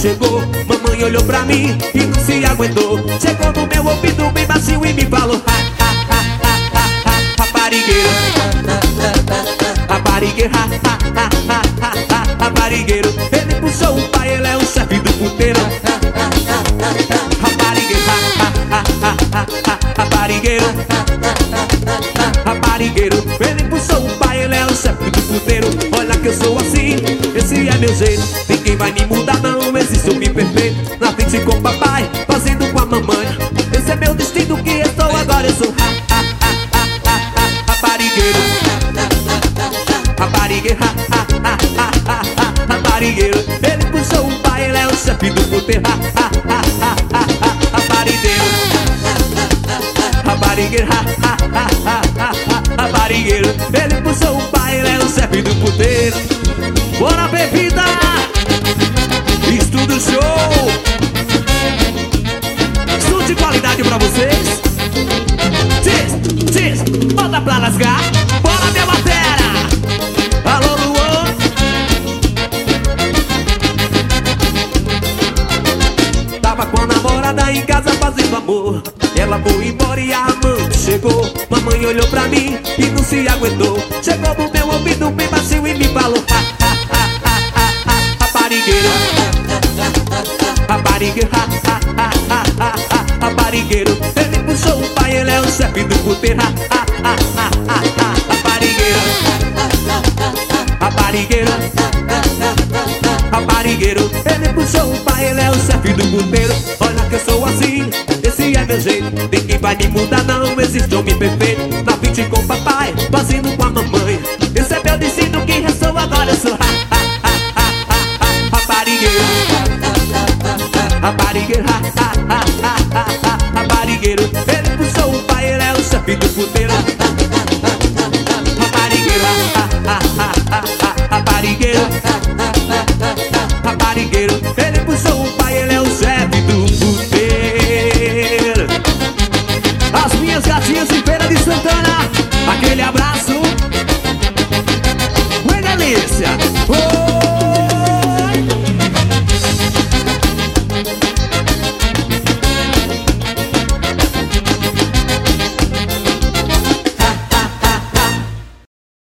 chegou, mamãe olhou pra mim e não se aguentou. Chegou no meu ouvido bem baixinho e me falou: raparigueiro, raparigueiro, raparigueiro. Ele puxou o pai, ele é o chefe do puteiro. Raparigueiro, raparigueiro, raparigueiro. Ele puxou o pai, ele é o chefe do puteiro. Olha que eu sou assim, esse é meu jeito. Ninguém vai me mudar, não existe homem perfeito. Na frente com o papai, fazendo com a mamãe. Esse é meu destino que eu sou agora. Eu sou raparigueiro, raparigueiro, raparigueiro. Ele puxou o pai, ele é o chefe do puteiro. Raparigueiro, raparigueiro, raparigueiro. Ele puxou o pai, ele é o chefe do puteiro. Bora, bebida! Estudo show! Estudo de qualidade pra vocês. Diz, bota pra lascar. Bora, minha batera! Alô, Luan! Tava com a namorada em casa fazendo amor. Ela foi embora e a amante chegou. Mamãe olhou pra mim e não se aguentou. Chegou no meu ouvido bem baixinho e me falou: raparigueiro, raparigueiro, raparigueiro. Ele puxou o pai, ele é o chefe do puteiro. Raparigueiro, raparigueiro, raparigueiro. Ele puxou o pai, ele é o chefe do puteiro. Olha que eu sou assim, esse é meu jeito. Ninguém vai me mudar, não existe homem perfeito. Na frente com o papai, fazendo com a mamãe. Esse é meu destino que eu sou agora. Eu sou raparigueiro, raparigueiro, raparigueiro. Ele puxou o pai, ele é o chefe do puteiro. Raparigueiro,